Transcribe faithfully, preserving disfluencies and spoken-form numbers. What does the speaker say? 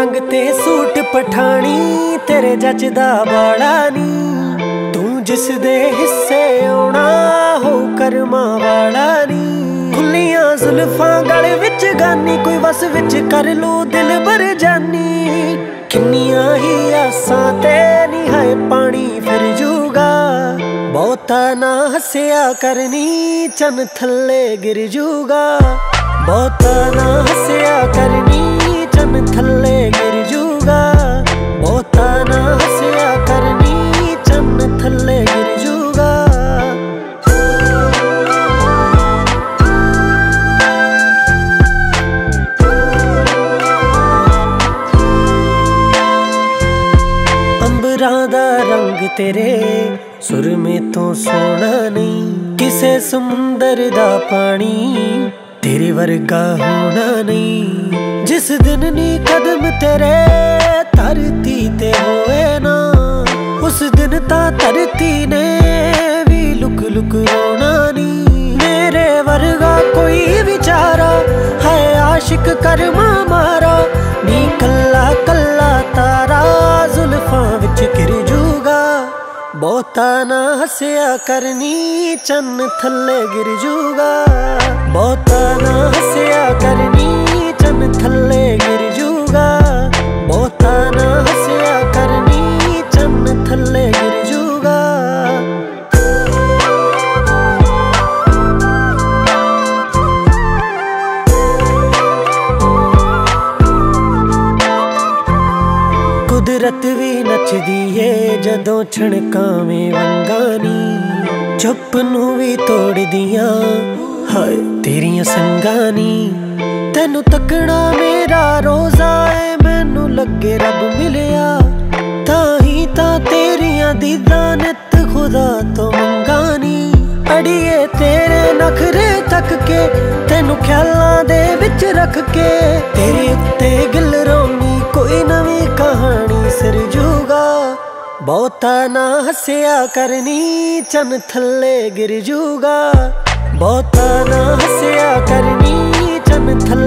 रंग ते सूट पठानी तेरे जचदा बाड़ा नी। तू जिस दे हिस्से आउणा हो करमा वाला नी। खुलियां जुल्फां गल विच गानी कोई वस विच कर लू दिल भर जानी। किन्नियां ही आसां ते नी हाय पानी फिर जूगा। बहुता ना हस्या करनी चन थल्ले गिर जूगा। बहुता ना हस्या करनी चन थल्ले गिर जूगा। बहुता ना हस्या करनी चन थल्ले गिर जूगा। अंबरां दा रंग तेरे सुर में तो सोना नहीं। किसे समुंदर दा पानी तेरे वर्गा होना नहीं। जिस दिन नी कदम तेरे धरती ते होए ना उस दिन ता धरती ने भी लुक लुक रोना नहीं। मेरे वर्गा कोई बेचारा है आशिक करमा मारा नी। कल्ला कल्ला तारा जुल्फां विच गिर जूगा। बहुता ना हस्या करनी चन थल्ले गिर जूगा। बहुता ना हस्या करनी चन थल्ले गिर जूगा। बहुता ना हस्या करनी चन थल्ले गिर जूगा। कुदरत भी नचदी है जदों छणकावें वंगानी। चुप नूं भी तोड़ दियां हाय तेरियां संगानी। तेनू तकना मेरा रोज़ा है मैनू लगे रब मिलिया। ताही ता तेरियां दीदां नित खुदा तो मंगानी। अड़िए तेरे नखरे तक के तेनू ख्यालां दे विच रख के। तेरे उत्ते गिल रोनी कोई नवी कहानी सिर जूगा। बहुता ना हस्या करनी चन थल्ले गिर जूगा। बहुता ना हस्या करनी चन थल्ले